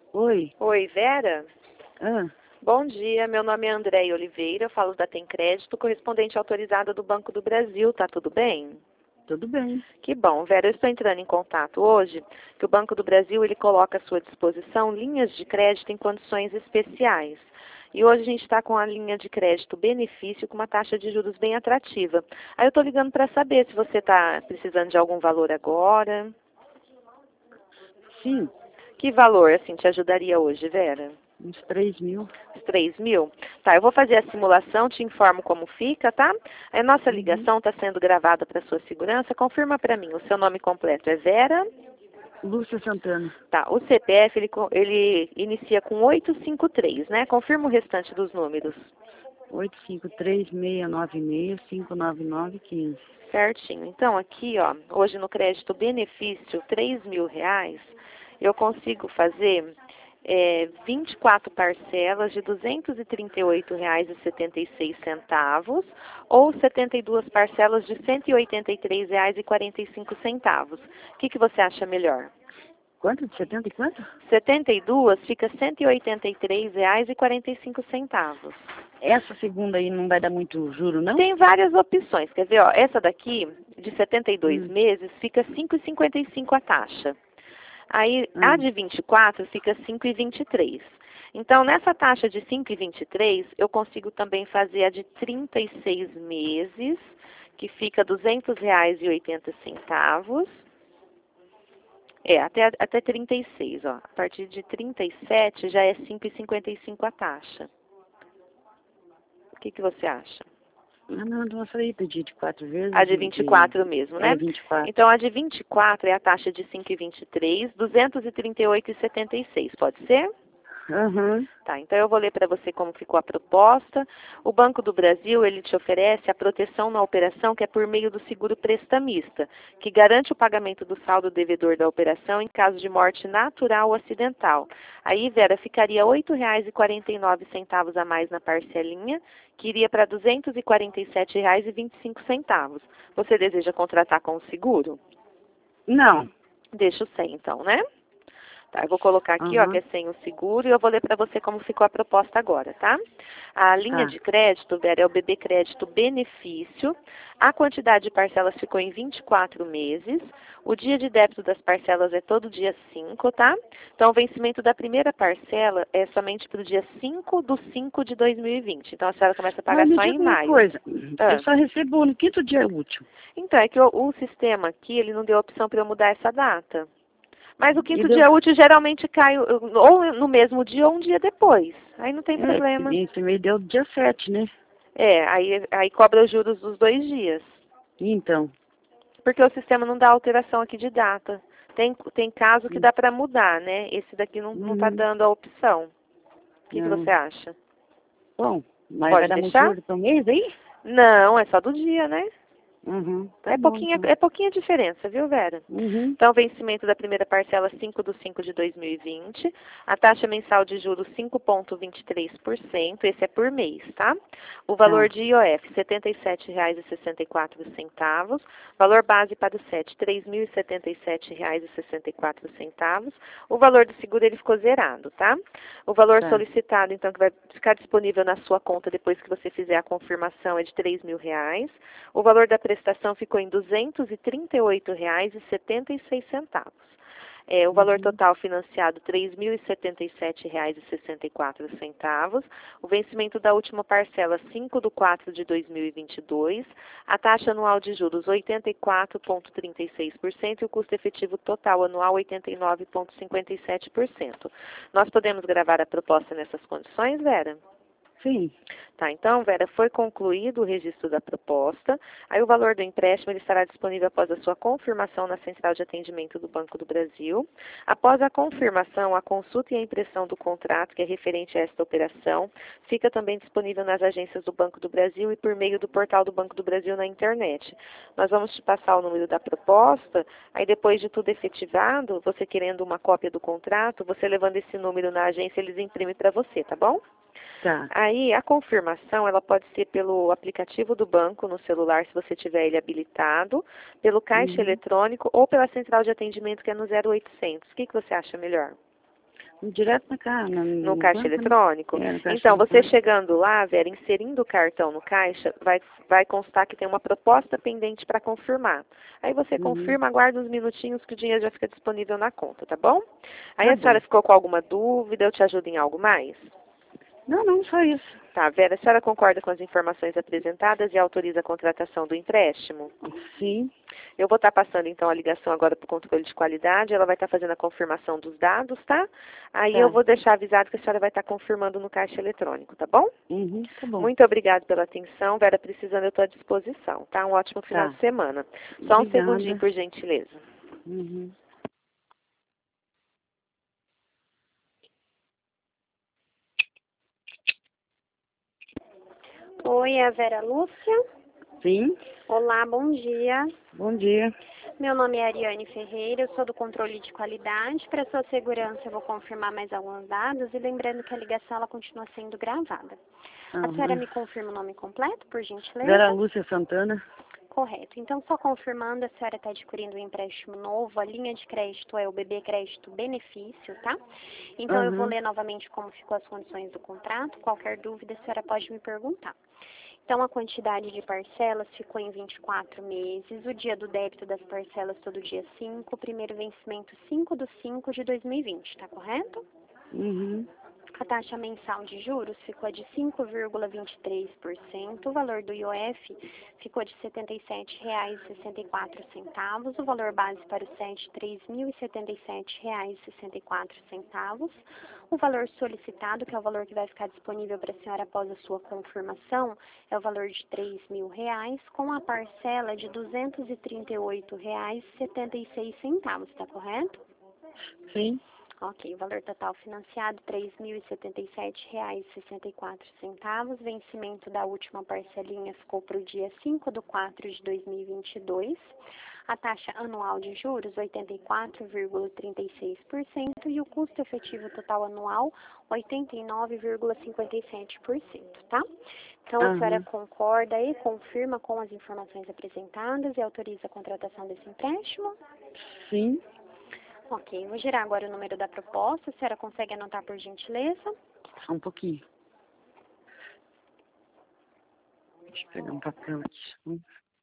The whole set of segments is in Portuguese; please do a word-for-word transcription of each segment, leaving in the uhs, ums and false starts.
Oi. Oi, Vera? Ah, Bom dia, meu nome é Andréia Oliveira, eu falo da Tem Crédito, correspondente autorizada do Banco do Brasil, tá tudo bem? tudo bem. Que bom, Vera, eu estou entrando em contato hoje, que o Banco do Brasil ele coloca à sua disposição linhas de crédito em condições especiais. E hoje a gente está com a linha de crédito benefício com uma taxa de juros bem atrativa. Aí eu estou ligando para saber se você está precisando de algum valor agora. Sim, Que valor, assim, te ajudaria hoje, Vera? uns três mil. Os três mil? Tá, eu vou fazer a simulação, te informo como fica, tá? A nossa Uhum. ligação está sendo gravada para sua segurança. Confirma para mim, o seu nome completo é Vera? Lúcia Santana. Tá, o C P F, ele, co- ele inicia com oitocentos e cinquenta e três, né? Confirma o restante dos números. oito cinco três, seis nove seis, cinco nove nove, quinze. Certinho. Então, aqui, ó, hoje no crédito benefício, três mil reais, eu consigo fazer é, vinte e quatro parcelas de duzentos e trinta e oito reais e setenta e seis centavos ou setenta e duas parcelas de cento e oitenta e três reais e quarenta e cinco centavos. O que, que você acha melhor? Quanto? De setenta e quanto? setenta e duas fica cento e oitenta e três reais e quarenta e cinco centavos. Essa segunda aí não vai dar muito juro, não? Tem várias opções. Quer ver, ó, essa daqui, de setenta e dois Hum. meses, fica cinco e cinquenta e cinco a taxa. Aí, a Ah, de vinte e quatro fica cinco e vinte e três. Então, nessa taxa de cinco e vinte e três, eu consigo também fazer a de trinta e seis meses, que fica duzentos reais e oitenta centavos. É, até, até trinta e seis, ó. A partir de trinta e sete já é cinco e cinquenta e cinco a taxa. O que, que você acha? ah não, não falei pedir de quatro vezes A de de, vinte e de quatro mesmo, é né? vinte e quatro. Então, a de vinte e quatro é a taxa de cinco e vinte e três, duzentos e trinta e oito e setenta e seis, pode ser? Aham. Tá, então eu vou ler para você como ficou a proposta. O Banco do Brasil, ele te oferece a proteção na operação que é por meio do seguro prestamista, que garante o pagamento do saldo devedor da operação em caso de morte natural ou acidental. Aí, Vera, ficaria oito reais e quarenta e nove centavos a mais na parcelinha, que iria para duzentos e quarenta e sete reais e vinte e cinco centavos. Você deseja contratar com o seguro? Não. Deixa o cem, então, né? Tá, eu vou colocar aqui, ó, que Aham. é sem o seguro, e eu vou ler para você como ficou a proposta agora, tá? A linha Tá. de crédito, Vera, é o B B Crédito Benefício. A quantidade de parcelas ficou em vinte e quatro meses. O dia de débito das parcelas é todo dia cinco, tá? Então, o vencimento da primeira parcela é somente para o dia cinco do cinco de dois mil e vinte. Então, a senhora começa a Mas pagar me só em diga uma maio. coisa. Eu Ah. só recebo no quinto dia útil. Então, é que o, o sistema aqui, ele não deu opção para eu mudar essa data. Mas o E quinto deu. dia útil geralmente cai ou no mesmo dia ou um dia depois. Aí não tem É, problema. esse mês deu dia sete, né? É, aí, aí cobra os juros dos dois dias. Então. Porque o sistema não dá alteração aqui de data. Tem, tem caso que Hum. dá para mudar, né? Esse daqui não, não tá Uhum. dando a opção. O que, que Não. você acha? Bom, mas vai Pode dar muito deixar? juro por mês aí? Não, é só do dia, né? Uhum. Tá É bom, pouquinha, então. é pouquinha diferença, viu, Vera? Uhum. Então, vencimento da primeira parcela cinco de cinco de dois mil e vinte. A taxa mensal de juros cinco vírgula vinte e três por cento. Esse é por mês, tá? O valor Tá. de I O F, setenta e sete reais e sessenta e quatro centavos. Valor base para o S E T, três mil e setenta e sete reais e sessenta e quatro centavos. O valor do seguro, ele ficou zerado, tá? O valor Tá. solicitado, então, que vai ficar disponível na sua conta depois que você fizer a confirmação, é de três mil reais. O valor da prestação ficou em duzentos e trinta e oito reais e setenta e seis centavos. É, o valor Uhum. total financiado, três mil e setenta e sete reais e sessenta e quatro centavos. O vencimento da última parcela, cinco de quatro de dois mil e vinte e dois. A taxa anual de juros, oitenta e quatro vírgula trinta e seis por cento. E o custo efetivo total anual, oitenta e nove vírgula cinquenta e sete por cento. Nós podemos gravar a proposta nessas condições, Vera? Sim. Tá, então, Vera, foi concluído o registro da proposta. Aí o valor do empréstimo ele estará disponível após a sua confirmação na Central de Atendimento do Banco do Brasil. Após a confirmação, a consulta e a impressão do contrato, que é referente a esta operação, fica também disponível nas agências do Banco do Brasil e por meio do portal do Banco do Brasil na internet. Nós vamos te passar o número da proposta, aí depois de tudo efetivado, você querendo uma cópia do contrato, você levando esse número na agência, eles imprimem para você, tá bom? Tá. Aí, a confirmação, ela pode ser pelo aplicativo do banco no celular, se você tiver ele habilitado, pelo caixa Uhum. eletrônico ou pela central de atendimento, que é no zero oitocentos. O que, que você acha melhor? Direto na casa, no, No no caixa banco, né? eletrônico? É, no caixa Então, você eletrônico. chegando lá, Vera, inserindo o cartão no caixa, vai, vai constar que tem uma proposta pendente para confirmar. Aí você Uhum. confirma, aguarda uns minutinhos que o dinheiro já fica disponível na conta, tá bom? Aí Tá a senhora bom. ficou com alguma dúvida? Eu te ajudo em algo mais? Não, não, só isso. Tá, Vera, a senhora concorda com as informações apresentadas e autoriza a contratação do empréstimo? Sim. Eu vou estar passando, então, a ligação agora para o controle de qualidade. Ela vai estar fazendo a confirmação dos dados, tá? Aí Tá. eu vou deixar avisado que a senhora vai estar confirmando no caixa eletrônico, tá bom? Uhum, tá bom. Muito obrigada pela atenção. Vera, precisando, eu estou à disposição, tá? Um ótimo final Tá. de semana. Só um Obrigada. segundinho, por gentileza. Uhum. Oi, é a Vera Lúcia. Sim. Olá, bom dia. Bom dia. Meu nome é Ariane Ferreira, eu sou do controle de qualidade. Para sua segurança, eu vou confirmar mais alguns dados e lembrando que a ligação ela continua sendo gravada. A Uhum. senhora me confirma o nome completo, por gentileza? Vera Lúcia Santana. Correto. Então, só confirmando, a senhora está adquirindo um empréstimo novo, a linha de crédito é o B B Crédito Benefício, tá? Então, eu vou Uhum. ler novamente como ficou as condições do contrato. Qualquer dúvida, a senhora pode me perguntar. Então, a quantidade de parcelas ficou em vinte e quatro meses, o dia do débito das parcelas todo dia cinco, o primeiro vencimento cinco de cinco de dois mil e vinte, tá correto? Uhum. A taxa mensal de juros ficou de cinco vírgula vinte e três por cento, o valor do I O F ficou de setenta e sete reais e sessenta e quatro centavos, o valor base para o S E T três mil e setenta e sete reais e sessenta e quatro centavos, o valor solicitado, que é o valor que vai ficar disponível para a senhora após a sua confirmação, é o valor de três mil reais, com a parcela de duzentos e trinta e oito reais e setenta e seis centavos, está correto? Sim. Ok, o valor total financiado, três mil e setenta e sete reais e sessenta e quatro centavos. Vencimento da última parcelinha ficou para o dia cinco de quatro de dois mil e vinte e dois. A taxa anual de juros, oitenta e quatro vírgula trinta e seis por cento. E o custo efetivo total anual, oitenta e nove vírgula cinquenta e sete por cento, tá? Então, a senhora Uhum. concorda e confirma com as informações apresentadas e autoriza a contratação desse empréstimo? Sim. Ok, vou girar agora o número da proposta. A senhora consegue anotar por gentileza? Só um pouquinho. Deixa eu pegar um papel aqui. Hum.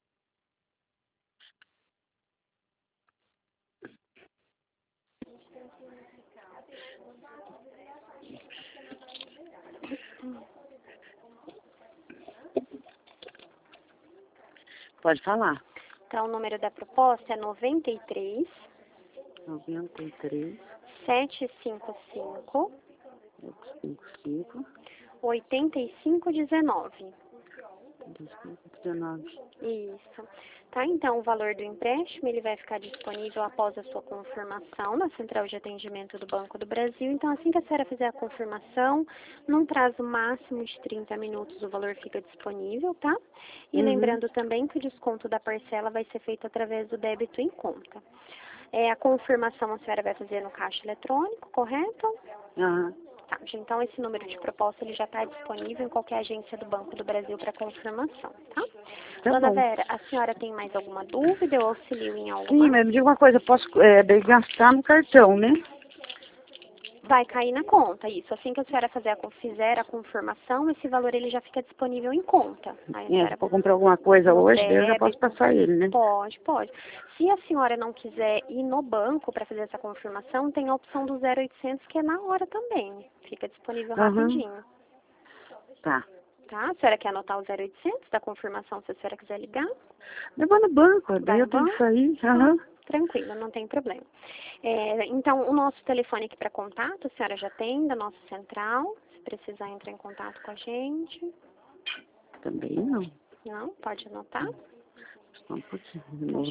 Pode falar. Então, o número da proposta é noventa e três, noventa e três, setecentos e cinquenta e cinco, cinquenta e cinco, oitenta e cinco dezenove. dezenove. Isso. Tá, então o valor do empréstimo ele vai ficar disponível após a sua confirmação na Central de Atendimento do Banco do Brasil. Então, assim que a senhora fizer a confirmação, num prazo máximo de trinta minutos o valor fica disponível, tá? E Uhum. lembrando também que o desconto da parcela vai ser feito através do débito em conta. É, a confirmação a senhora vai fazer no caixa eletrônico, correto? Aham. Tá, então esse número de proposta ele já está disponível em qualquer agência do Banco do Brasil para confirmação, tá? Tá Dona bom. Vera, a senhora tem mais alguma dúvida? Eu auxilio em algo Sim, mais? mas me diga uma coisa, eu posso é, daí gastar no cartão, né? Vai cair na conta, isso. Assim que a senhora fazer a, fizer a confirmação, esse valor ele já fica disponível em conta. Aí a É, se senhora for comprar alguma coisa no hoje, daí eu já posso débito. passar ele, né? Pode, pode. Se a senhora não quiser ir no banco para fazer essa confirmação, tem a opção do zero oitocentos, que é na hora também. Fica disponível Aham. rapidinho. Tá. Tá? A senhora quer anotar o zero oitocentos da confirmação se a senhora quiser ligar? Eu vou no banco, Vai daí no eu tenho que banco? sair. Aham. Tranquilo, não tem problema. É, então, o nosso telefone aqui para contato, a senhora já tem, da nossa central. Se precisar entrar em contato com a gente. Também não. Não? Pode anotar? Só um pouquinho de novo.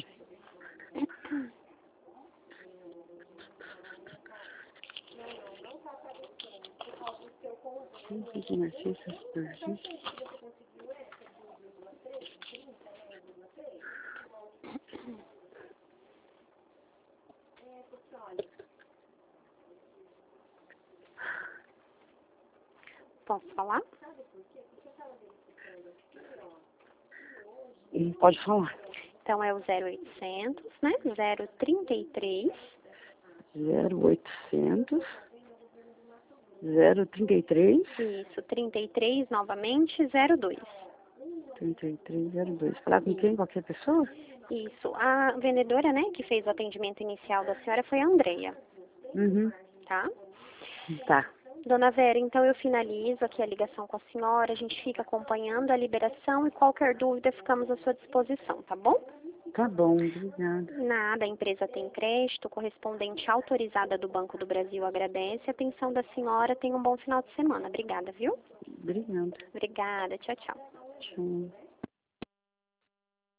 Não sei que nasceu essas coisas. Posso falar? Hum, Pode falar. Então, é o zero oitocentos, né? zero trinta e três, zero oitocentos, zero trinta e três. Isso, trinta e três, novamente, zero dois. trinta e três zero dois. Falar com quem? Qualquer pessoa? Isso. A vendedora, né, que fez o atendimento inicial da senhora foi a Andreia, Uhum. tá? Tá. Dona Vera, então eu finalizo aqui a ligação com a senhora, a gente fica acompanhando a liberação e qualquer dúvida ficamos à sua disposição, tá bom? Tá bom, obrigada. Nada, a empresa tem crédito, correspondente autorizada do Banco do Brasil agradece. Atenção da senhora, tenha um bom final de semana. Obrigada, viu? Obrigada. Obrigada, tchau, tchau. Tchau.